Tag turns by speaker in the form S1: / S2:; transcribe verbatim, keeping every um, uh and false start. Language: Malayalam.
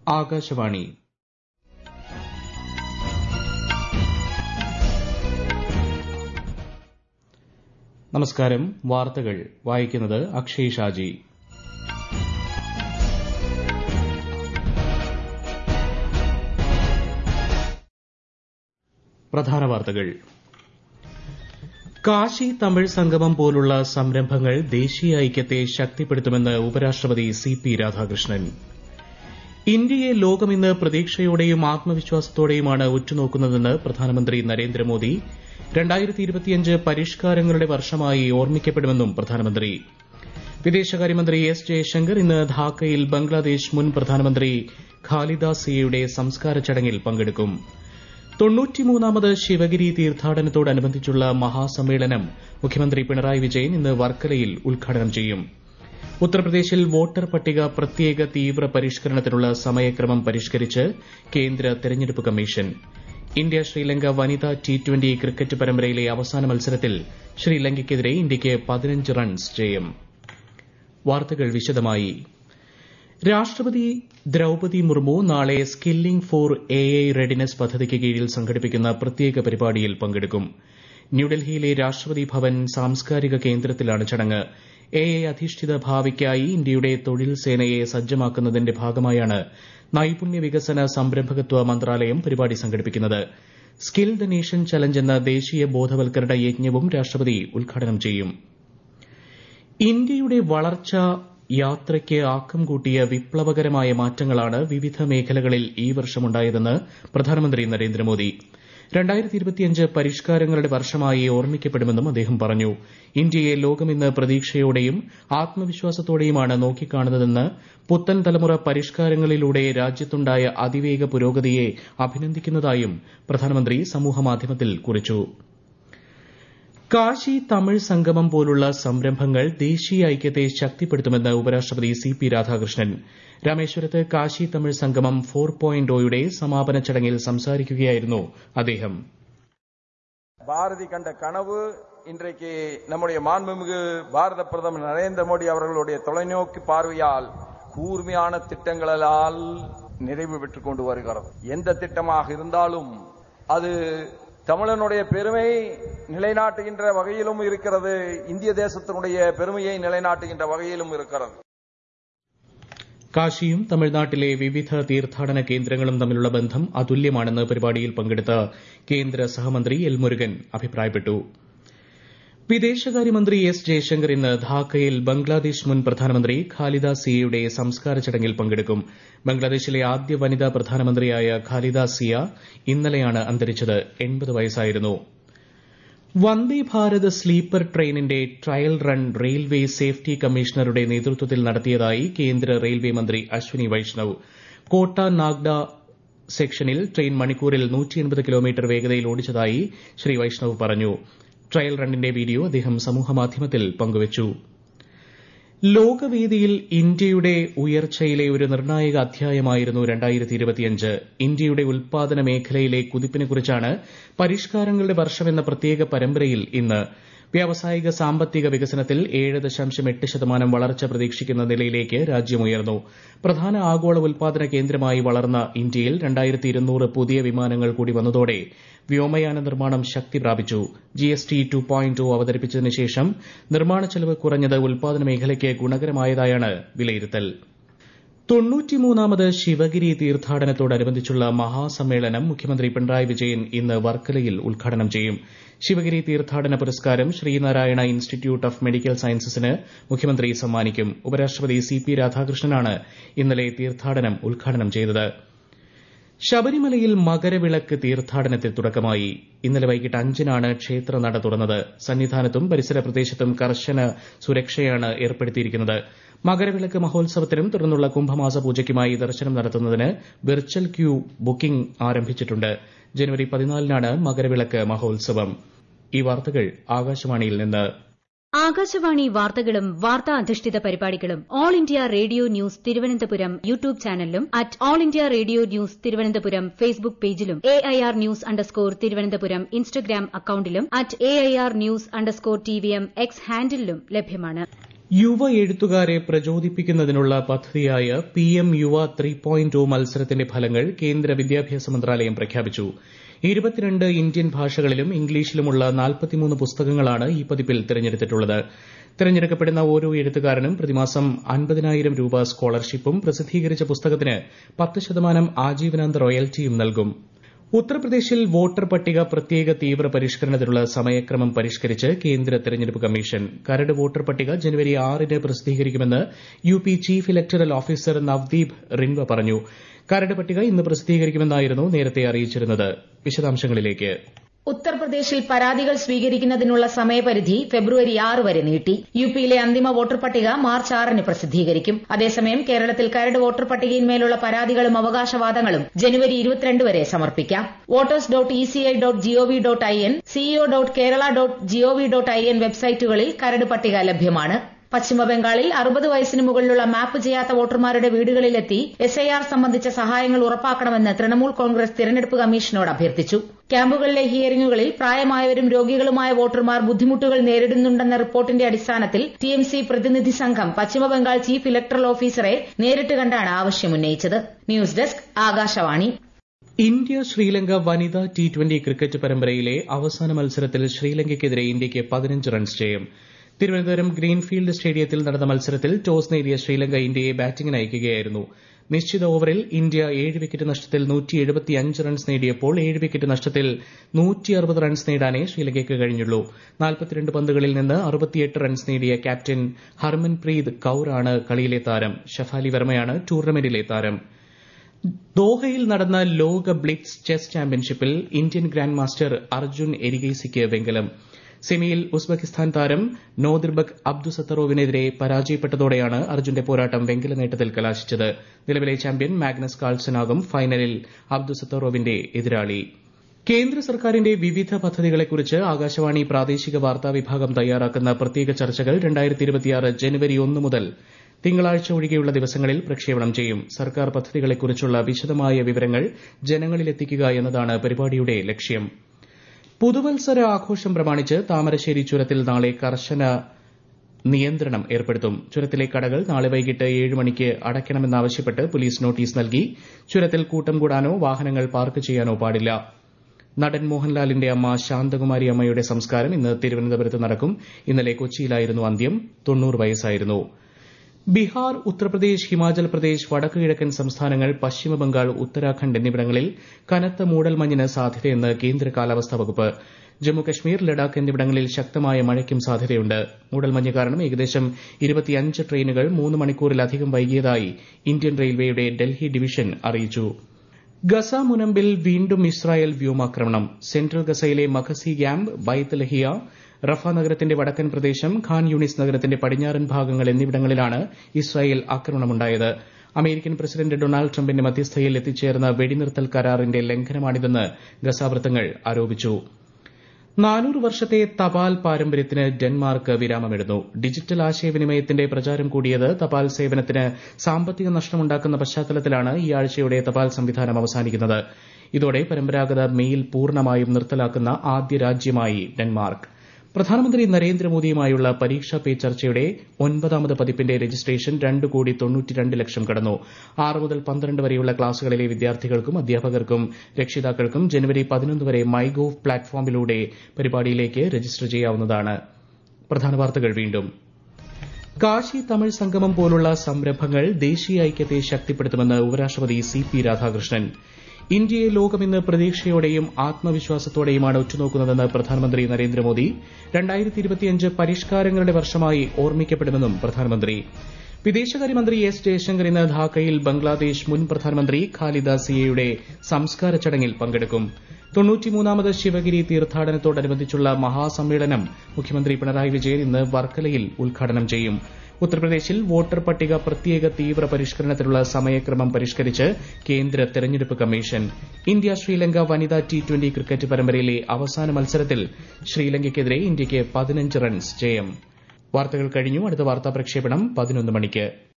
S1: ആകാശവാണി. നമസ്കാരം. വാർത്തകൾ വായിക്കുന്നത് അക്ഷയ് ഷാജി. പ്രധാന വാർത്തകൾ. കാശി തമിഴ് സംഗമം പോലുള്ള സംരംഭങ്ങൾ ദേശീയ ഐക്യത്തെ ശക്തിപ്പെടുത്തുമെന്ന് ഉപരാഷ്ട്രപതി സി പി രാധാകൃഷ്ണൻ. ഇന്ത്യയെ ലോകം ഇന്ന് പ്രതീക്ഷയോടെയും ആത്മവിശ്വാസത്തോടെയുമാണ് ഉറ്റുനോക്കുന്നതെന്ന് പ്രധാനമന്ത്രി നരേന്ദ്രമോദി. രണ്ടായിരത്തി ഇരുപത്തിയഞ്ച് പരിഷ്കാരങ്ങളുടെ വർഷമായി ഓർമ്മിക്കപ്പെടുമെന്നും പ്രധാനമന്ത്രി. വിദേശകാര്യമന്ത്രി എസ് ജയശങ്കർ ഇന്ന് ധാക്കയിൽ ബംഗ്ലാദേശ് മുൻ പ്രധാനമന്ത്രി ഖാലിദ സിയയുടെ സംസ്കാര ചടങ്ങിൽ പങ്കെടുക്കും. തൊണ്ണൂറ്റിമൂന്നാമത് ശിവഗിരി തീർത്ഥാടനത്തോടനുബന്ധിച്ചുള്ള മഹാസമ്മേളനം മുഖ്യമന്ത്രി പിണറായി വിജയൻ ഇന്ന് വർക്കലയിൽ ഉദ്ഘാടനം ചെയ്യും. ഉത്തർപ്രദേശിൽ വോട്ടർ പട്ടിക പ്രത്യേക തീവ്ര പരിഷ്കരണത്തിനുള്ള സമയക്രമം പരിഷ്കരിച്ച് കേന്ദ്ര തെരഞ്ഞെടുപ്പ് കമ്മീഷൻ. ഇന്ത്യ ശ്രീലങ്ക വനിതാ ടി ട്വന്റി ക്രിക്കറ്റ് പരമ്പരയിലെ അവസാന മത്സരത്തിൽ ശ്രീലങ്കയ്ക്കെതിരെ ഇന്ത്യയ്ക്ക് പതിനഞ്ച് റൺസ് ജയം. വാർത്തകൾ വിശദമായി. രാഷ്ട്രപതി ദ്രൌപതി മുർമു നാളെ skilling for A I readiness പദ്ധതിക്ക് കീഴിൽ സംഘടിപ്പിക്കുന്ന പ്രത്യേക പരിപാടിയിൽ പങ്കെടുക്കും. ന്യൂഡൽഹിയിലെ രാഷ്ട്രപതി ഭവൻ സാംസ്കാരിക കേന്ദ്രത്തിലാണ് ചടങ്ങ്. എ ഐ അധിഷ്ഠിത ഭാവിക്കായി ഇന്ത്യയുടെ തൊഴിൽ സേനയെ സജ്ജമാക്കുന്നതിന്റെ ഭാഗമായാണ് നൈപുണ്യ വികസന സംരംഭകത്വ മന്ത്രാലയം പരിപാടി സംഘടിപ്പിക്കുന്നത്. സ്കിൽ ദ നേഷൻ ചലഞ്ച് എന്ന ദേശീയ ബോധവൽക്കരണ യജ്ഞവും രാഷ്ട്രപതി ഉദ്ഘാടനം ചെയ്യും. ഇന്ത്യയുടെ വളർച്ച യാത്രയ്ക്ക് ആക്കം കൂട്ടിയ വിപ്ലവകരമായ മാറ്റങ്ങളാണ് വിവിധ മേഖലകളിൽ ഈ വർഷമുണ്ടായതെന്ന് പ്രധാനമന്ത്രി നരേന്ദ്രമോദി. രണ്ടായിരത്തി ഇരുപത്തിയഞ്ച് പരിഷ്കാരങ്ങളുടെ വർഷമായി ഓർമ്മിക്കപ്പെടുമെന്നും അദ്ദേഹം പറഞ്ഞു. ഇന്ത്യയെ ലോകം ഇന്ന് പ്രതീക്ഷയോടെയും ആത്മവിശ്വാസത്തോടെയുമാണ് നോക്കിക്കാണുന്നതെന്ന് പുത്തൻ തലമുറ പരിഷ്കാരങ്ങളിലൂടെ രാജ്യത്തുണ്ടായ അതിവേഗ പുരോഗതിയെ അഭിനന്ദിക്കുന്നതായും പ്രധാനമന്ത്രി സമൂഹമാധ്യമത്തിൽ കുറിച്ചു. കാശി തമിഴ് സംഗമം പോലുള്ള സംരംഭങ്ങൾ ദേശീയ ഐക്യത്തെ ശക്തിപ്പെടുത്തുമെന്ന് ഉപരാഷ്ട്രപതി സി പി രാധാകൃഷ്ണൻ. രാമേശ്വരത്ത് കാശി തമിഴ് സംഗമം ഫോർ പോയിന്റ് ഒയുടെ സമാപന ചടങ്ങിൽ സംസാരിക്കുകയായിരുന്നു അദ്ദേഹം.
S2: பாரதி கண்ட கனவு இன்றைக்கு நம்முடைய மாண்புமிகு பாரத பிரதமர் நரேந்திர மோடி அவர்களுடைய தொலைநோக்கு பார்வையால் கூர்மையான திட்டங்களால் நிறைவு பெற்றுக் கொண்டு வருகிறது. எந்த திட்டமாக இருந்தாலும் அது தமிழனுடைய பெருமை நிலைநாட்டுகின்ற வகையிலும் இருக்கிறது, இந்திய தேசத்தினுடைய பெருமையை நிலைநாட்டுகின்ற வகையிலும் இருக்கிறது.
S1: കാശിയും തമിഴ്നാട്ടിലെ വിവിധ തീർത്ഥാടന കേന്ദ്രങ്ങളും തമ്മിലുള്ള ബന്ധം അതുല്യമാണെന്ന് പരിപാടിയിൽ പങ്കെടുത്ത കേന്ദ്ര സഹമന്ത്രി എൽ മുരുകൻ അഭിപ്രായപ്പെട്ടു. വിദേശകാര്യമന്ത്രി എസ് ജയശങ്കർ ഇന്ന് ധാക്കയിൽ ബംഗ്ലാദേശ് മുൻ പ്രധാനമന്ത്രി ഖാലിദ സിയയുടെ സംസ്കാര ചടങ്ങിൽ പങ്കെടുക്കും. ബംഗ്ലാദേശിലെ ആദ്യ വനിതാ പ്രധാനമന്ത്രിയായ ഖാലിദ സിയ ഇന്നലെയാണ് അന്തരിച്ചത്. എൺപത് വയസ്സായിരുന്നു. വന്ദേ ഭാരത് സ്ലീപ്പർ ട്രെയിനിന്റെ ട്രയൽ റൺ റെയിൽവേ സേഫ്റ്റി കമ്മീഷണറുടെ നേതൃത്വത്തിൽ നടത്തിയതായി കേന്ദ്ര റെയിൽവേ മന്ത്രി അശ്വിനി വൈഷ്ണവ്. കോട്ട നാഗ്ഡ സെക്ഷനിൽ ട്രെയിൻ മണിക്കൂറിൽ നൂറ്റി എൺപത് കിലോമീറ്റർ വേഗതയിൽ ഓടിച്ചതായി ശ്രീ വൈഷ്ണവ് പറഞ്ഞു. ട്രയൽ റണ്ണിന്റെ വീഡിയോ അദ്ദേഹം സമൂഹമാധ്യമത്തിൽ പങ്കുവച്ചു. ലോകവേദിയിൽ ഇന്ത്യയുടെ ഉയർച്ചയിലെ ഒരു നിർണായക അധ്യായമായിരുന്നു രണ്ടായിരത്തി ഇരുപത്തിയഞ്ച്. ഇന്ത്യയുടെ ഉൽപാദന മേഖലയിലെ കുതിപ്പിനെക്കുറിച്ചാണ് പരിഷ്കാരങ്ങളുടെ വർഷമെന്ന പ്രത്യേക പരമ്പരയിൽ ഇന്ന്. വ്യാവസായിക സാമ്പത്തിക വികസനത്തിൽ ഏഴ് ദശാംശം എട്ട് ശതമാനം വളർച്ച പ്രതീക്ഷിക്കുന്ന നിലയിലേക്ക് രാജ്യം ഉയർന്നു. പ്രധാന ആഗോള ഉൽപാദന കേന്ദ്രമായി വളർന്ന ഇന്ത്യയിൽ രണ്ടായിരത്തി ഇരുന്നൂറ് പുതിയ വിമാനങ്ങൾ കൂടി വന്നതോടെ വ്യോമയാന നിർമ്മാണം ശക്തി പ്രാപിച്ചു. G S T two point അവതരിപ്പിച്ചതിന് ശേഷം നിർമ്മാണ ചെലവ് കുറഞ്ഞത് ഉൽപാദന മേഖലയ്ക്ക് ഗുണകരമായതായാണ് വിലയിരുത്തൽ. തൊണ്ണൂറ്റിമൂന്നാമത് ശിവഗിരി തീർത്ഥാടനത്തോടനുബന്ധിച്ചുള്ള മഹാസമ്മേളനം മുഖ്യമന്ത്രി പിണറായി വിജയൻ ഇന്ന് വർക്കലയിൽ ഉദ്ഘാടനം ചെയ്യും. ശിവഗിരി തീർത്ഥാടന പുരസ്കാരം ശ്രീനാരായണ ഇൻസ്റ്റിറ്റ്യൂട്ട് ഓഫ് മെഡിക്കൽ സയൻസസിന് മുഖ്യമന്ത്രി സമ്മാനിക്കും. ഉപരാഷ്ട്രപതി സി പി രാധാകൃഷ്ണനാണ് ഇന്നലെ തീർത്ഥാടനം ഉദ്ഘാടനം ചെയ്തത്. ശബരിമലയിൽ മകരവിളക്ക് തീർത്ഥാടനത്തിന് തുടക്കമായി. ഇന്നലെ വൈകിട്ട് അഞ്ചിനാണ് ക്ഷേത്രനട തുറന്നത്. സന്നിധാനത്തും പരിസര പ്രദേശത്തും കർശന സുരക്ഷയാണ് ഏർപ്പെടുത്തിയിരിക്കുന്നത്. മകരവിളക്ക് മഹോത്സവത്തിനും തുടർന്നുള്ള കുംഭമാസ പൂജയ്ക്കുമായി ദർശനം നടത്തുന്നതിന് വെർച്വൽ ക്യൂ ബുക്കിംഗ് ആരംഭിച്ചിട്ടുണ്ട്. ജനുവരി പതിനാലിനാണ് മകരവിളക്ക് മഹോത്സവം. ഈ വാർത്തകൾ ആകാശവാണിയിൽ നിന്ന്.
S3: ആകാശവാണി വാർത്തകളും വാർത്താ അധിഷ്ഠിത പരിപാടികളും All India Radio News Thiruvananthapuram YouTube ചാനലിലും at All India Radio News Thiruvananthapuram Facebook പേജിലും A I R news underscore Thiruvananthapuram Instagram അക്കൌണ്ടിലും at A I R news underscore T V M X ഹാൻഡിലും ലഭ്യമാണ്.
S1: യുവ എഴുത്തുകാരെ പ്രചോദിപ്പിക്കുന്നതിനുള്ള പദ്ധതിയായ P M Yuva three point O മത്സരത്തിന്റെ ഫലങ്ങൾ കേന്ദ്ര വിദ്യാഭ്യാസ മന്ത്രാലയം പ്രഖ്യാപിച്ചു. ഇരുപത്തിരണ്ട് ഇന്ത്യൻ ഭാഷകളിലും ഇംഗ്ലീഷിലുമുള്ള നാൽപ്പത്തിമൂന്ന് പുസ്തകങ്ങളാണ് ഈ പതിപ്പിൽ തിരഞ്ഞെടുത്തിട്ടുള്ളത്. തിരഞ്ഞെടുക്കപ്പെടുന്ന ഓരോ എഴുത്തുകാരനും പ്രതിമാസം അൻപതിനായിരം രൂപ സ്കോളർഷിപ്പും പ്രസിദ്ധീകരിച്ച പുസ്തകത്തിന് പത്ത് ശതമാനം ആജീവനാന്ത റോയൽറ്റിയും നൽകും. ഉത്തർപ്രദേശിൽ വോട്ടർ പട്ടിക പ്രത്യേക തീവ്ര പരിഷ്കരണത്തിനുള്ള സമയക്രമം പരിഷ്കരിച്ച് കേന്ദ്ര തെരഞ്ഞെടുപ്പ് കമ്മീഷൻ. കരട് വോട്ടർ പട്ടിക ജനുവരി ആറിന് പ്രസിദ്ധീകരിക്കുമെന്ന് U P chief electoral officer Navdeep Rinwa പറഞ്ഞു. കരട് പട്ടിക ഇന്ന് പ്രസിദ്ധീകരിക്കുമെന്നായിരുന്നു നേരത്തെ അറിയിച്ചിരുന്നത്. വിശദാംശങ്ങളിലേക്ക്.
S4: ഉത്തർപ്രദേശിൽ പരാതികൾ സ്വീകരിക്കുന്നതിനുള്ള സമയപരിധി ഫെബ്രുവരി ആറ് വരെ നീട്ടി. യുപിയിലെ അന്തിമ വോട്ടർ പട്ടിക മാർച്ച് ആറിന് പ്രസിദ്ധീകരിക്കും. അതേസമയം കേരളത്തിൽ കരട് വോട്ടർ പട്ടികയിന്മേലുള്ള പരാതികളും അവകാശവാദങ്ങളും ജനുവരി ഇരുപത്തിരണ്ട് വരെ സമർപ്പിക്കാം. Voters dot E C I dot G O V dot I N, CEO dot Kerala dot G O V dot I N വെബ്സൈറ്റുകളിൽ കരട് പട്ടിക ലഭ്യമാണ്. പശ്ചിമബംഗാളിൽ അറുപത് വയസ്സിന് മുകളിലുള്ള മാപ്പ് ചെയ്യാത്ത വോട്ടർമാരുടെ വീടുകളിലെത്തി എസ് ഐ ആർ സംബന്ധിച്ച സഹായങ്ങൾ ഉറപ്പാക്കണമെന്ന് തൃണമൂൽ കോൺഗ്രസ് തിരഞ്ഞെടുപ്പ് കമ്മീഷനോട് അഭ്യർത്ഥിച്ചു. ക്യാമ്പുകളിലെ ഹിയറിംഗുകളിൽ പ്രായമായവരും രോഗികളുമായ വോട്ടർമാർ ബുദ്ധിമുട്ടുകൾ നേരിടുന്നുണ്ടെന്ന റിപ്പോർട്ടിന്റെ അടിസ്ഥാനത്തിൽ ടി എം സി പ്രതിനിധി സംഘം പശ്ചിമബംഗാൾ ചീഫ് ഇലക്ടറൽ ഓഫീസറെ നേരിട്ട് കണ്ടാണ് ആവശ്യമുന്നയിച്ചത്. News desk Akashvani.
S1: India Sri Lanka വനിതാ ടി ട്വന്റി ക്രിക്കറ്റ് പരമ്പരയിലെ അവസാന മത്സരത്തിൽ ശ്രീലങ്കയ്ക്കെതിരെ ഇന്ത്യയ്ക്ക് പതിനഞ്ച് റൺസ് ജയം. തിരുവനന്തപുരം ഗ്രീൻഫീൽഡ് സ്റ്റേഡിയത്തിൽ നടന്ന മത്സരത്തിൽ ടോസ് നേടിയ ശ്രീലങ്ക ഇന്ത്യയെ ബാറ്റിംഗിന് അയക്കുകയായിരുന്നു. നിശ്ചിത ഓവറിൽ ഇന്ത്യ ഏഴ് വിക്കറ്റ് നഷ്ടത്തിൽ നൂറ്റി എഴുപത്തിയഞ്ച് റൺസ് നേടിയപ്പോൾ ഏഴ് വിക്കറ്റ് നഷ്ടത്തിൽ നൂറ്റി അറുപത് റൺസ് നേടാനേ ശ്രീലങ്കയ്ക്ക് കഴിഞ്ഞുള്ളൂ. നാൽപ്പത്തിരണ്ട് പന്തുകളിൽ നിന്ന് അറുപത്തിയെട്ട് റൺസ് നേടിയ ക്യാപ്റ്റൻ ഹർമൻപ്രീത് കൌറാണ് കളിയിലെ താരം. ഷഫാലി വർമ്മയാണ് ടൂർണമെന്റിലെ താരം. ദോഹയിൽ നടന്ന ലോക ബ്ലിറ്റ്സ് ചെസ് ചാമ്പ്യൻഷിപ്പിൽ ഇന്ത്യൻ ഗ്രാൻഡ് മാസ്റ്റർ അർജുൻ എരിഗേസിക്ക് വെങ്കലം. സെമിയിൽ ഉസ്ബെക്കിസ്ഥാൻ താരം നോദിർബക് അബ്ദുസത്തറോവിനെതിരെ പരാജയപ്പെട്ടതോടെയാണ് അർജുന്റെ പോരാട്ടം വെങ്കല നേട്ടത്തിൽ കലാശിച്ചത്. നിലവിലെ ചാമ്പ്യൻ മാഗ്നസ് കാൾസനാകും ഫൈനലിൽ അബ്ദുസത്തറോവിന്റെ എതിരാളി. കേന്ദ്ര സർക്കാരിന്റെ വിവിധ പദ്ധതികളെക്കുറിച്ച് ആകാശവാണി പ്രാദേശിക വാർത്താ വിഭാഗം തയ്യാറാക്കുന്ന പ്രത്യേക ചർച്ചകൾ രണ്ടായിരത്തി ഇരുപത്തിയാറ് ജനുവരി ഒന്ന് മുതൽ തിങ്കളാഴ്ച ഒഴികെയുള്ള ദിവസങ്ങളിൽ പ്രക്ഷേപണം ചെയ്യും. സർക്കാർ പദ്ധതികളെക്കുറിച്ചുള്ള വിശദമായ വിവരങ്ങൾ ജനങ്ങളിലെത്തിക്കുക എന്നതാണ് പരിപാടിയുടെ ലക്ഷ്യം. പുതുവത്സര ആഘോഷം പ്രമാണിച്ച് താമരശ്ശേരി ചുരത്തിൽ നാളെ കർശന നിയന്ത്രണം ഏർപ്പെടുത്തും. ചുരത്തിലെ കടകൾ നാളെ വൈകിട്ട് ഏഴ് മണിക്ക് അടയ്ക്കണമെന്നാവശ്യപ്പെട്ട് പോലീസ് നോട്ടീസ് നൽകി. ചുരത്തിൽ കൂട്ടം കൂടാനോ വാഹനങ്ങൾ പാർക്ക് ചെയ്യാനോ പാടില്ല. നടൻ മോഹൻലാലിന്റെ അമ്മ ശാന്തകുമാരി അമ്മയുടെ സംസ്കാരം ഇന്ന് തിരുവനന്തപുരത്ത് നടക്കും. ഇന്നലെ കൊച്ചിയിലായിരുന്നു അന്ത്യം. തൊണ്ണൂറ് വയസ്സായിരുന്നു. ബീഹാർ, ഉത്തർപ്രദേശ്, ഹിമാചൽ പ്രദേശ്, വടക്കു കിഴക്കൻ സംസ്ഥാനങ്ങൾ, പശ്ചിമബംഗാൾ, ഉത്തരാഖണ്ഡ് എന്നിവിടങ്ങളിൽ കനത്ത മൂടൽമഞ്ഞിന് സാധ്യതയെന്ന് കേന്ദ്ര കാലാവസ്ഥാ വകുപ്പ്. ജമ്മുകശ്മീർ, ലഡാക്ക് എന്നിവിടങ്ങളിൽ ശക്തമായ മഴയ്ക്കും സാധ്യതയുണ്ട്. മൂടൽമഞ്ഞ് കാരണം ഏകദേശം ഇരുപത്തിയഞ്ച് ട്രെയിനുകൾ മൂന്ന് മണിക്കൂറിലധികം വൈകിയതായി ഇന്ത്യൻ റെയിൽവേയുടെ ഡൽഹി ഡിവിഷൻ അറിയിച്ചു. ഗസ മുനമ്പിൽ വീണ്ടും ഇസ്രായേൽ വ്യോമാക്രമണം. സെൻട്രൽ ഗസയിലെ മഖസി ക്യാമ്പ്, ബൈത്ത് ലഹിയ, റഫ നഗരത്തിന്റെ വടക്കൻ പ്രദേശം, ഖാൻ യൂണിസ് നഗരത്തിന്റെ പടിഞ്ഞാറൻ ഭാഗങ്ങൾ എന്നിവിടങ്ങളിലാണ് ഇസ്രായേൽ ആക്രമണമുണ്ടായത്. അമേരിക്കൻ പ്രസിഡന്റ് ഡൊണാൾഡ് ട്രംപിന്റെ മധ്യസ്ഥതയിൽ എത്തിച്ചേർന്ന വെടിനിർത്തൽ കരാറിന്റെ ലംഘനമാണിതെന്ന് ഗസ വൃത്തങ്ങൾ ആരോപിച്ചു. നാനൂറ് വർഷത്തെ തപാൽ പാരമ്പര്യത്തിന് ഡെൻമാർക്ക് വിരാമമിടുന്നു. ഡിജിറ്റൽ ആശയവിനിമയത്തിന്റെ പ്രചാരം കൂടിയത് തപാൽ സേവനത്തിന് സാമ്പത്തിക നഷ്ടമുണ്ടാക്കുന്ന പശ്ചാത്തലത്തിലാണ് ഈ ആഴ്ചയോടെ തപാൽ സംവിധാനം അവസാനിക്കുന്നത്. ഇതോടെ പരമ്പരാഗത മെയിൽ പൂർണ്ണമായും നിർത്തലാക്കുന്ന ആദ്യ രാജ്യമായി ഡെൻമാർക്ക്. പ്രധാനമന്ത്രി നരേന്ദ്രമോദിയുമായുള്ള പരീക്ഷാ പേ ചർച്ചയുടെ ഒൻപതാമത് പതിപ്പിന്റെ രജിസ്ട്രേഷൻ രണ്ട് കോടി തൊണ്ണൂറ്റിരണ്ട് ലക്ഷം കടന്നു. ആറ് മുതൽ പന്ത്രണ്ട് വരെയുള്ള ക്ലാസുകളിലെ വിദ്യാർത്ഥികൾക്കും അധ്യാപകർക്കും രക്ഷിതാക്കൾക്കും ജനുവരി പതിനൊന്ന് വരെ മൈ ഗോവ് പ്ലാറ്റ്ഫോമിലൂടെ പരിപാടിയിലേക്ക് രജിസ്റ്റർ ചെയ്യാവുന്നതാണ്. പ്രധാന വാർത്തകൾ വീണ്ടും. കാശി തമിഴ് സംഗമം പോലുള്ള സംരംഭങ്ങൾ ദേശീയ ഐക്യത്തെ ശക്തിപ്പെടുത്തുമെന്ന് ഉപരാഷ്ട്രപതി സി പി രാധാകൃഷ്ണൻ. ഇന്ത്യയെ ലോകം ഇന്ന് പ്രതീക്ഷയോടെയും ആത്മവിശ്വാസത്തോടെയുമാണ് ഉറ്റുനോക്കുന്നതെന്ന് പ്രധാനമന്ത്രി നരേന്ദ്രമോദി. രണ്ടായിരത്തി ഇരുപത്തിയഞ്ച് പരിഷ്കാരങ്ങളുടെ വർഷമായി ഓർമ്മിക്കപ്പെടുമെന്നും പ്രധാനമന്ത്രി. വിദേശകാര്യമന്ത്രി എസ് ജയശങ്കർ ഇന്ന് ധാക്കയിൽ ബംഗ്ലാദേശ് മുൻ പ്രധാനമന്ത്രി ഖാലിദ സിയയുടെ സംസ്കാര ചടങ്ങിൽ പങ്കെടുക്കും. തൊണ്ണൂറ്റിമൂന്നാമത് ശിവഗിരി തീർത്ഥാടനത്തോടനുബന്ധിച്ചുള്ള മഹാസമ്മേളനം മുഖ്യമന്ത്രി പിണറായി വിജയൻ ഇന്ന് വർക്കലയിൽ ഉദ്ഘാടനം ചെയ്യും. ഉത്തർപ്രദേശിൽ വോട്ടർ പട്ടിക പ്രത്യേക തീവ്ര പരിഷ്കരണത്തിനുള്ള സമയക്രമം പരിഷ്കരിച്ച് കേന്ദ്ര തെരഞ്ഞെടുപ്പ് കമ്മീഷൻ. ഇന്ത്യ ശ്രീലങ്ക വനിതാ ടി ട്വന്റി ക്രിക്കറ്റ് പരമ്പരയിലെ അവസാന മത്സരത്തിൽ ശ്രീലങ്കയ്ക്കെതിരെ ഇന്ത്യയ്ക്ക് പതിനഞ്ച് റൺസ് ജയം. വാർത്തകൾ കഴിഞ്ഞു. അടുത്ത വാർത്താ പ്രക്ഷേപണം പതിനൊന്ന് മണിക്ക്.